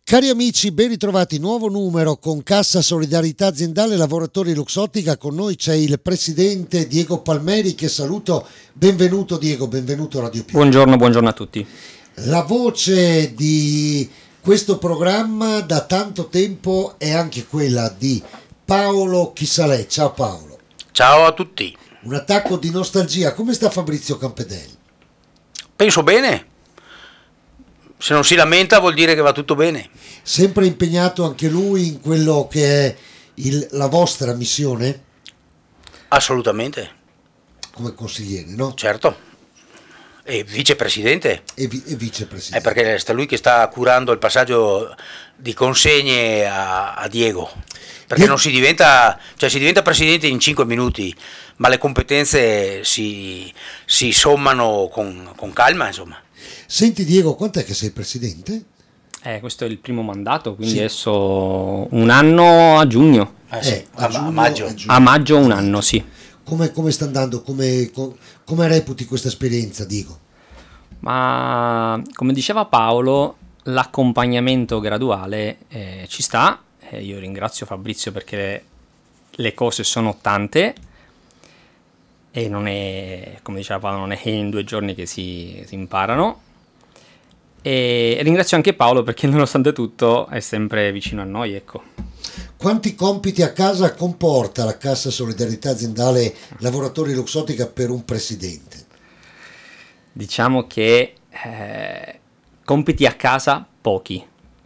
Cari amici, ben ritrovati, nuovo numero con Cassa Solidarietà Aziendale Lavoratori Luxottica. Con noi c'è il presidente Diego Palmeri, che saluto. Benvenuto Diego, benvenuto a Radio Più. Buongiorno a tutti. La voce di questo programma da tanto tempo è anche quella di Paolo Chisalè. Ciao Paolo. Ciao a tutti. Un attacco di nostalgia. Come sta Fabrizio Campedelli? Penso bene. Se non si lamenta vuol dire che va tutto bene. Sempre impegnato anche lui in quello che è la vostra missione? Assolutamente. Come consigliere, no? Certo. E vicepresidente. E vicepresidente. È perché sta lui che sta curando il passaggio di consegne a Diego. Perché non si diventa, si diventa presidente in 5 minuti, ma le competenze si sommano con calma, insomma. Senti Diego, quant'è che sei presidente? Questo è il primo mandato, quindi adesso un anno a giugno. Sì, a maggio. A maggio un anno, sì. Come sta andando? Come reputi questa esperienza, Diego? Ma come diceva Paolo, l'accompagnamento graduale ci sta. Io ringrazio Fabrizio perché le cose sono tante e non è, come diceva Paolo, non è che in 2 giorni che si imparano. E ringrazio anche Paolo perché nonostante tutto è sempre vicino a noi, ecco. Quanti compiti a casa comporta la Cassa Solidarietà Aziendale Lavoratori Luxottica per un presidente? Diciamo che compiti a casa pochi,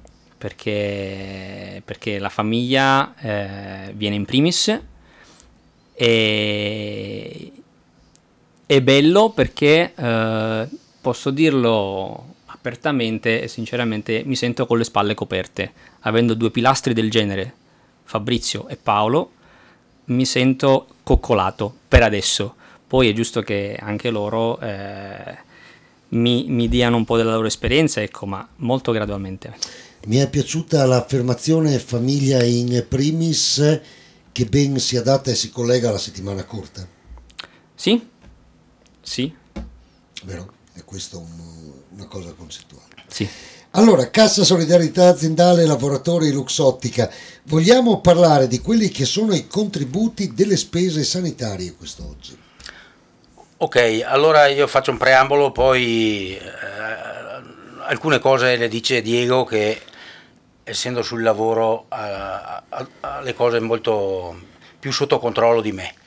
perché la famiglia viene in primis e è bello perché posso dirlo apertamente e sinceramente mi sento con le spalle coperte. Avendo 2 pilastri del genere, Fabrizio e Paolo, mi sento coccolato per adesso. Poi è giusto che anche loro mi diano un po' della loro esperienza, ecco, ma molto gradualmente. Mi è piaciuta l'affermazione famiglia in primis, che ben si adatta e si collega alla settimana corta. Sì. Vero? È questa una cosa concettuale. Sì. Allora, Cassa Solidarietà Aziendale Lavoratori Luxottica, vogliamo parlare di quelli che sono i contributi delle spese sanitarie quest'oggi? Ok, allora io faccio un preambolo, poi alcune cose le dice Diego che, essendo sul lavoro, ha le cose molto più sotto controllo di me.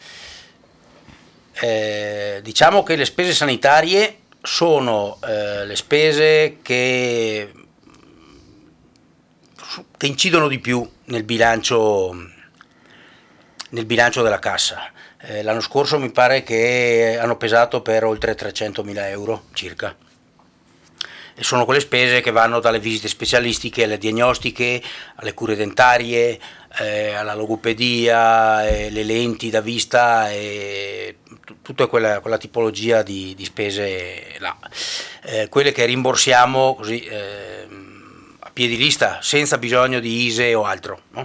Diciamo che le spese sanitarie sono le spese che incidono di più nel bilancio della cassa. L'anno scorso mi pare che hanno pesato per oltre 300.000 euro circa. E sono quelle spese che vanno dalle visite specialistiche alle diagnostiche, alle cure dentarie, alla logopedia, le lenti da vista e tutta quella tipologia di spese là. Quelle che rimborsiamo così a piedi lista, senza bisogno di ISE o altro, no?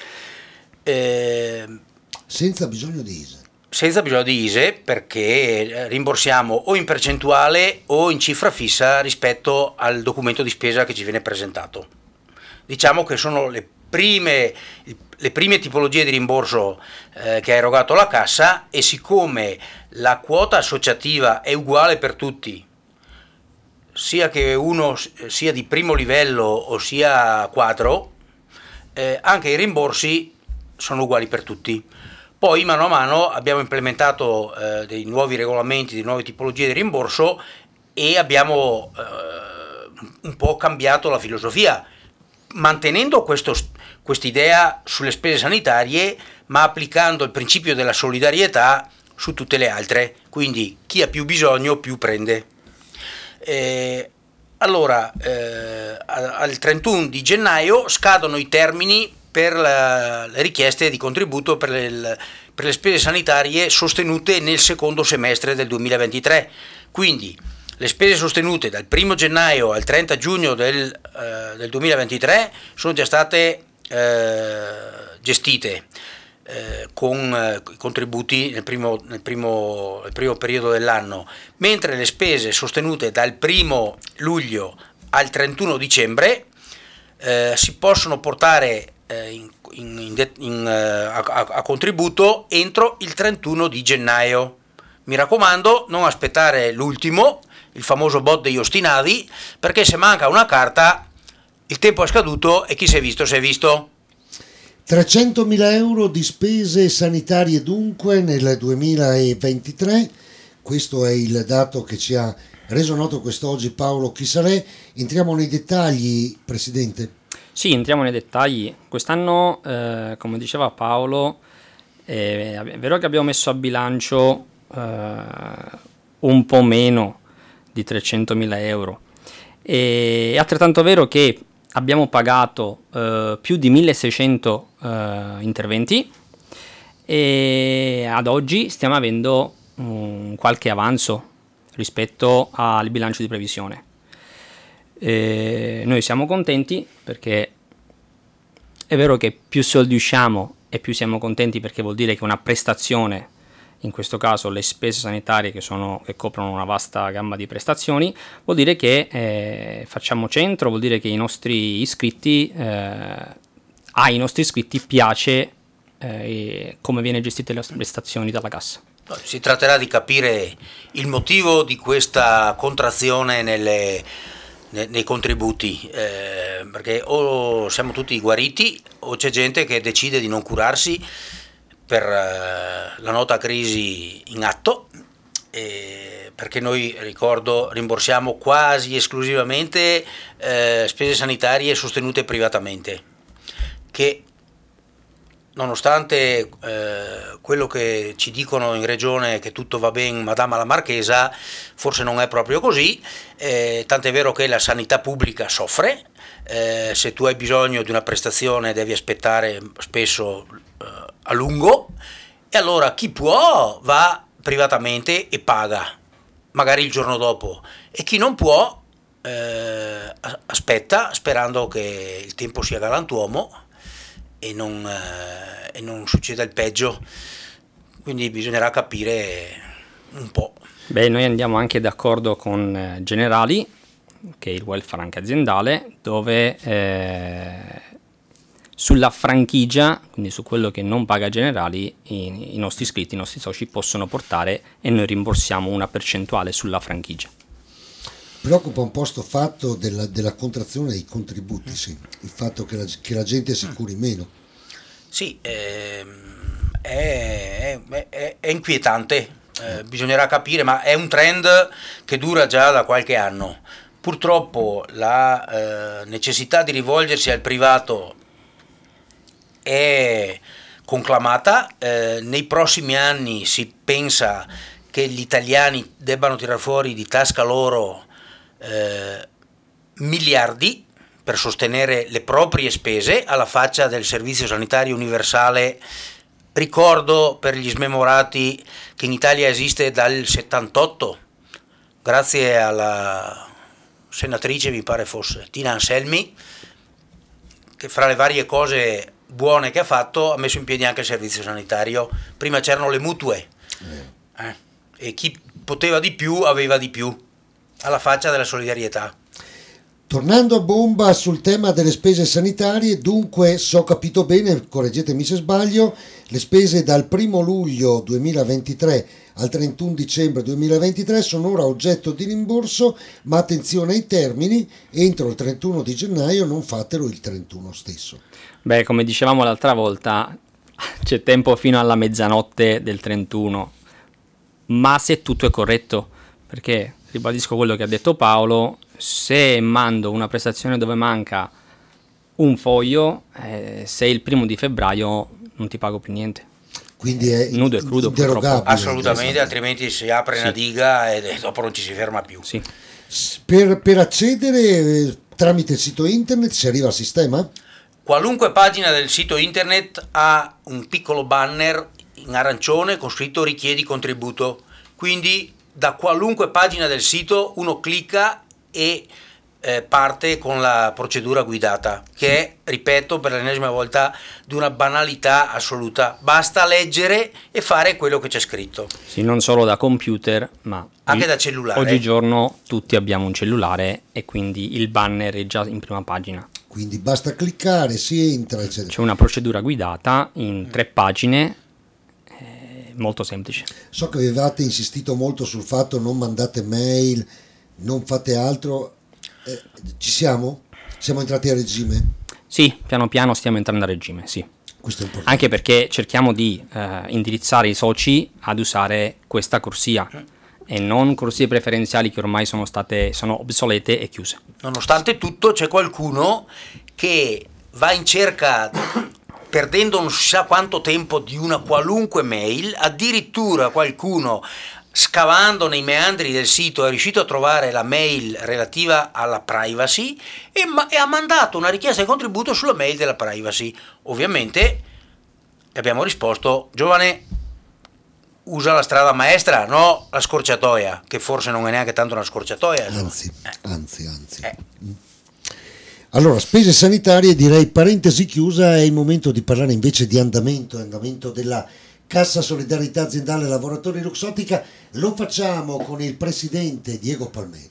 Senza bisogno di ISE? Senza bisogno di ISE, perché rimborsiamo o in percentuale o in cifra fissa rispetto al documento di spesa che ci viene presentato. Diciamo che sono le prime tipologie di rimborso che ha erogato la Cassa, e siccome la quota associativa è uguale per tutti, sia che uno sia di primo livello o sia quadro, anche i rimborsi sono uguali per tutti. Poi mano a mano abbiamo implementato dei nuovi regolamenti, di nuove tipologie di rimborso, e abbiamo un po' cambiato la filosofia, mantenendo quest'idea sulle spese sanitarie, ma applicando il principio della solidarietà su tutte le altre. Quindi chi ha più bisogno più prende. Allora, al 31 di gennaio scadono i termini per le richieste di contributo per le spese sanitarie sostenute nel secondo semestre del 2023. Quindi le spese sostenute dal 1 gennaio al 30 giugno del 2023 sono già state gestite con i contributi nel primo periodo dell'anno, mentre le spese sostenute dal 1 luglio al 31 dicembre si possono portare a contributo entro il 31 di gennaio. Mi raccomando, non aspettare l'ultimo, il famoso bot degli ostinati, perché se manca una carta il tempo è scaduto e chi si è visto si è visto. 300.000 euro di spese sanitarie dunque nel 2023, questo è il dato che ci ha reso noto quest'oggi Paolo Chisalè. Entriamo nei dettagli, Presidente. Sì, entriamo nei dettagli. Quest'anno, come diceva Paolo, è vero che abbiamo messo a bilancio un po' meno di 300.000 euro. È altrettanto vero che abbiamo pagato più di 1600 interventi e ad oggi stiamo avendo qualche avanzo rispetto al bilancio di previsione. Noi siamo contenti perché è vero che più soldi usciamo e più siamo contenti, perché vuol dire che una prestazione, in questo caso le spese sanitarie che coprono una vasta gamma di prestazioni, vuol dire che facciamo centro, vuol dire che ai nostri iscritti piace come viene gestite le prestazioni dalla cassa. Si tratterà di capire il motivo di questa contrazione nei contributi, perché o siamo tutti guariti o c'è gente che decide di non curarsi per la nota crisi in atto, perché noi, ricordo, rimborsiamo quasi esclusivamente spese sanitarie sostenute privatamente, che nonostante quello che ci dicono in regione che tutto va bene, madama la marchesa, forse non è proprio così, tant'è vero che la sanità pubblica soffre, se tu hai bisogno di una prestazione devi aspettare spesso a lungo, e allora chi può va privatamente e paga, magari il giorno dopo, e chi non può aspetta sperando che il tempo sia galantuomo e non succeda il peggio, quindi bisognerà capire un po'. Beh, noi andiamo anche d'accordo con Generali, che è il welfare anche aziendale, dove sulla franchigia, quindi su quello che non paga Generali, i nostri iscritti, i nostri soci possono portare e noi rimborsiamo una percentuale sulla franchigia. Preoccupa un po' sto fatto della contrazione dei contributi, sì. Il fatto che la gente si curi meno. Sì, è inquietante, bisognerà capire, ma è un trend che dura già da qualche anno. Purtroppo la necessità di rivolgersi al privato è conclamata, nei prossimi anni si pensa che gli italiani debbano tirar fuori di tasca loro miliardi per sostenere le proprie spese, alla faccia del servizio sanitario universale. Ricordo per gli smemorati che in Italia esiste dal 78, grazie alla senatrice, mi pare fosse Tina Anselmi, che fra le varie cose buone che ha fatto ha messo in piedi anche il servizio sanitario. Prima c'erano le mutue e chi poteva di più aveva di più, alla faccia della solidarietà. Tornando a bomba sul tema delle spese sanitarie, dunque, se ho capito bene, correggetemi se sbaglio, le spese dal 1 luglio 2023 al 31 dicembre 2023 sono ora oggetto di rimborso, ma attenzione ai termini, entro il 31 di gennaio, non fatelo il 31 stesso. Beh, come dicevamo l'altra volta, c'è tempo fino alla mezzanotte del 31, ma se tutto è corretto, perché ribadisco quello che ha detto Paolo, se mando una prestazione dove manca un foglio, se il 1 di febbraio non ti pago più niente. Quindi è nudo e crudo, inderogabile. Assolutamente, altrimenti si apre una diga e dopo non ci si ferma più. Sì. Per accedere tramite il sito internet si arriva al sistema? Qualunque pagina del sito internet ha un piccolo banner in arancione con scritto richiedi contributo, quindi da qualunque pagina del sito uno clicca e parte con la procedura guidata, che è, ripeto per l'ennesima volta, di una banalità assoluta. Basta leggere e fare quello che c'è scritto. Sì, non solo da computer, ma anche da cellulare. Oggigiorno tutti abbiamo un cellulare e quindi il banner è già in prima pagina. quindi basta cliccare, si entra, eccetera. C'è una procedura guidata in 3 pagine, molto semplice. So che avevate insistito molto sul fatto non mandate mail, non fate altro. Ci siamo? Siamo entrati a regime? Sì, piano piano stiamo entrando a regime, sì. Questo è importante. Anche perché cerchiamo di indirizzare i soci ad usare questa corsia e non corsie preferenziali che ormai sono obsolete e chiuse. Nonostante tutto c'è qualcuno che va in cerca, perdendo non si sa quanto tempo, di una qualunque mail, addirittura qualcuno scavando nei meandri del sito è riuscito a trovare la mail relativa alla privacy e ha mandato una richiesta di contributo sulla mail della privacy. Ovviamente abbiamo risposto: giovane, usa la strada maestra, no la scorciatoia, che forse non è neanche tanto una scorciatoia. Anzi. Allora, spese sanitarie, direi parentesi chiusa, è il momento di parlare invece di andamento della Cassa Solidarietà Aziendale Lavoratori Luxottica. Lo facciamo con il presidente Diego Palmeri.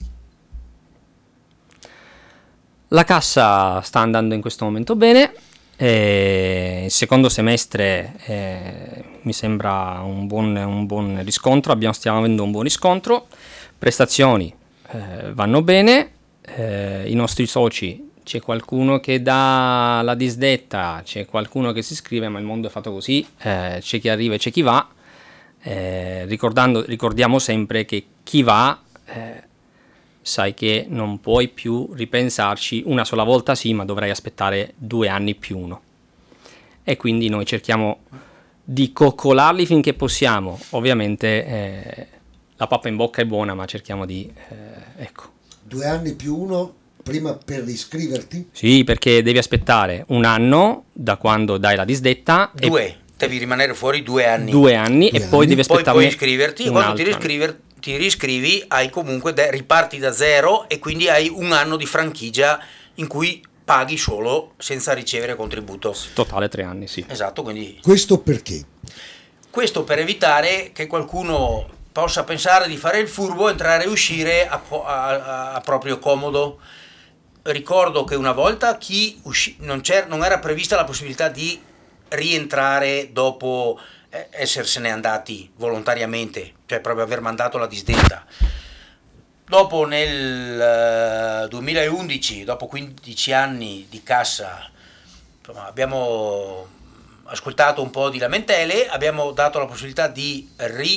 La cassa sta andando in questo momento bene, il secondo semestre mi sembra un buon riscontro, stiamo avendo un buon riscontro, prestazioni vanno bene, i nostri soci, c'è qualcuno che dà la disdetta, c'è qualcuno che si iscrive, ma il mondo è fatto così, c'è chi arriva e c'è chi va, ricordiamo sempre che chi va sai che non puoi più ripensarci, una sola volta sì, ma dovrai aspettare 2 anni più 1, e quindi noi cerchiamo di coccolarli finché possiamo. Ovviamente la pappa in bocca è buona, ma cerchiamo di 2 anni più 1 prima per iscriverti? Sì, perché devi aspettare 1 anno da quando dai la disdetta. Devi rimanere fuori 2 anni. 2 anni e poi devi aspettare. Poi puoi iscriverti, e quando ti riscrivi hai comunque riparti da zero e quindi hai 1 anno di franchigia in cui paghi solo senza ricevere contributo. Totale 3 anni, sì. Esatto, quindi. Questo perché? Questo per evitare che qualcuno possa pensare di fare il furbo, entrare e uscire a proprio comodo. Ricordo che una volta non era prevista la possibilità di rientrare dopo essersene andati volontariamente, cioè proprio aver mandato la disdetta. Dopo nel 2011, dopo 15 anni di cassa, abbiamo ascoltato un po' di lamentele, abbiamo dato la possibilità di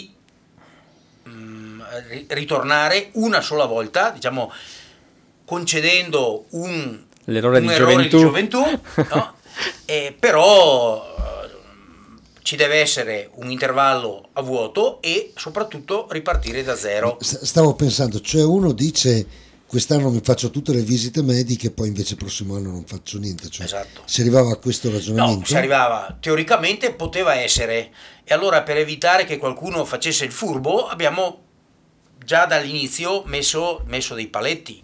ritornare una sola volta, diciamo concedendo un errore di gioventù, no? Però ci deve essere un intervallo a vuoto e soprattutto ripartire da zero. Stavo pensando, cioè uno dice quest'anno mi faccio tutte le visite mediche, poi invece il prossimo anno non faccio niente, cioè, esatto. Si arrivava a questo ragionamento? No, si arrivava, teoricamente poteva essere, e allora per evitare che qualcuno facesse il furbo abbiamo già dall'inizio messo dei paletti,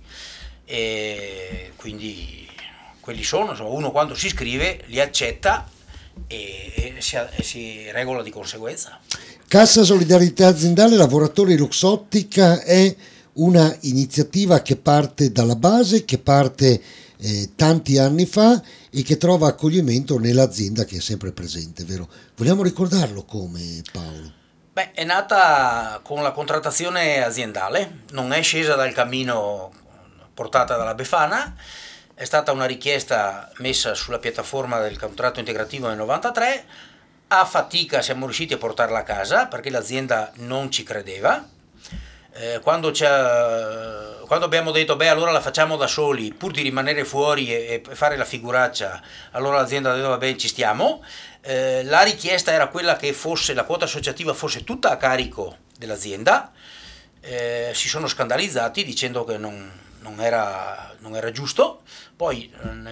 e quindi quelli sono, insomma, uno quando si iscrive li accetta e si regola di conseguenza. Cassa Solidarietà Aziendale Lavoratori Luxottica è una iniziativa che parte dalla base, che parte tanti anni fa e che trova accoglimento nell'azienda che è sempre presente, vero? Vogliamo ricordarlo come, Paolo? Beh, è nata con la contrattazione aziendale, non è scesa dal cammino portata dalla Befana, è stata una richiesta messa sulla piattaforma del contratto integrativo nel 93, a fatica siamo riusciti a portarla a casa perché l'azienda non ci credeva. Quando abbiamo detto allora la facciamo da soli, pur di rimanere fuori e fare la figuraccia, allora l'azienda ha detto va bene, ci stiamo. La richiesta era quella che la quota associativa fosse tutta a carico dell'azienda. Si sono scandalizzati dicendo che non era giusto. Poi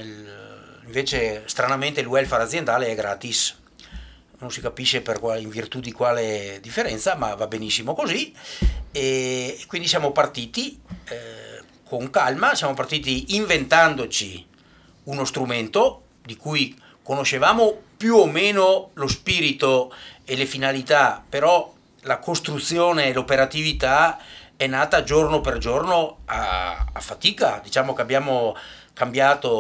invece stranamente il welfare aziendale è gratis, non si capisce in virtù di quale differenza, ma va benissimo così. E quindi siamo partiti con calma, siamo partiti inventandoci uno strumento di cui conoscevamo più o meno lo spirito e le finalità, però la costruzione e l'operatività è nata giorno per giorno a fatica. Diciamo che abbiamo cambiato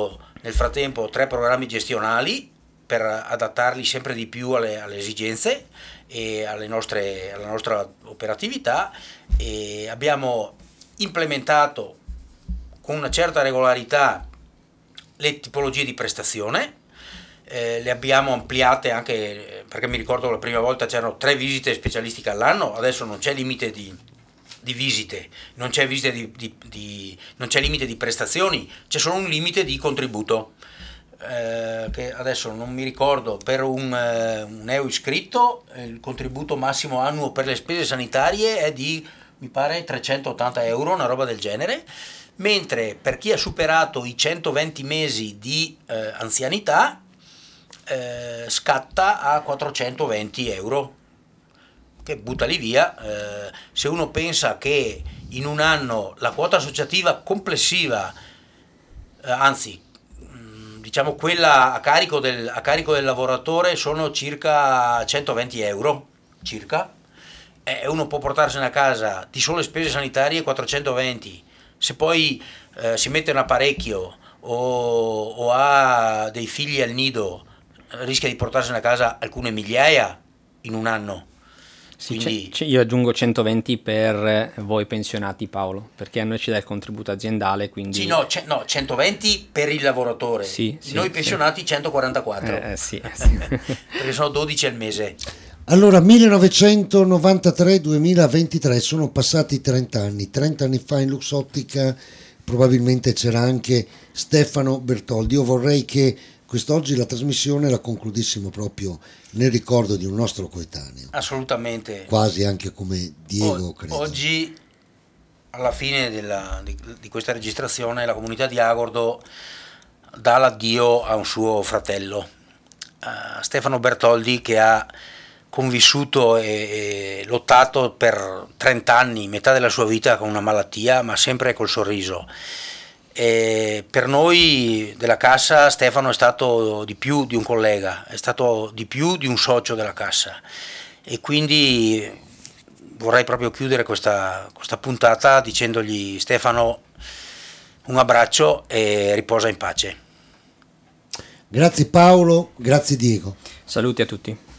nel frattempo 3 programmi gestionali per adattarli sempre di più alle esigenze e alla nostra operatività, e abbiamo implementato con una certa regolarità le tipologie di prestazione. Le abbiamo ampliate anche perché mi ricordo la prima volta c'erano 3 visite specialistiche all'anno, adesso non c'è limite di visite, non c'è non c'è limite di prestazioni, c'è solo un limite di contributo, che adesso non mi ricordo, per un neo iscritto il contributo massimo annuo per le spese sanitarie è di, mi pare, 380 euro, una roba del genere, mentre per chi ha superato i 120 mesi di anzianità scatta a 420 euro, che buttali via. Se uno pensa che in un anno la quota associativa complessiva, anzi diciamo quella a carico del lavoratore, sono circa 120 euro circa, e uno può portarsene a casa di sole spese sanitarie 420. Se poi si mette un apparecchio o ha dei figli al nido, rischia di portarsene a casa alcune migliaia in un anno. Sì, Quindi io aggiungo 120 per voi pensionati, Paolo, perché a noi ci dà il contributo aziendale, quindi... Sì, no, 120 per il lavoratore, sì, noi pensionati 144, sì. perché sono 12 al mese. Allora, 1993-2023, sono passati 30 anni. 30 anni fa in Luxottica probabilmente c'era anche Stefano Bertoldi. Io vorrei che quest'oggi la trasmissione la concludessimo proprio nel ricordo di un nostro coetaneo. Assolutamente. Quasi anche come Diego, credo. Oggi, alla fine di questa registrazione, la comunità di Agordo dà l'addio a un suo fratello, Stefano Bertoldi, che ha convissuto e lottato per 30 anni, metà della sua vita, con una malattia, ma sempre col sorriso. E per noi della Cassa Stefano è stato di più di un collega, è stato di più di un socio della Cassa, e quindi vorrei proprio chiudere questa puntata dicendogli: Stefano, un abbraccio e riposa in pace. Grazie Paolo, grazie Diego. Saluti a tutti.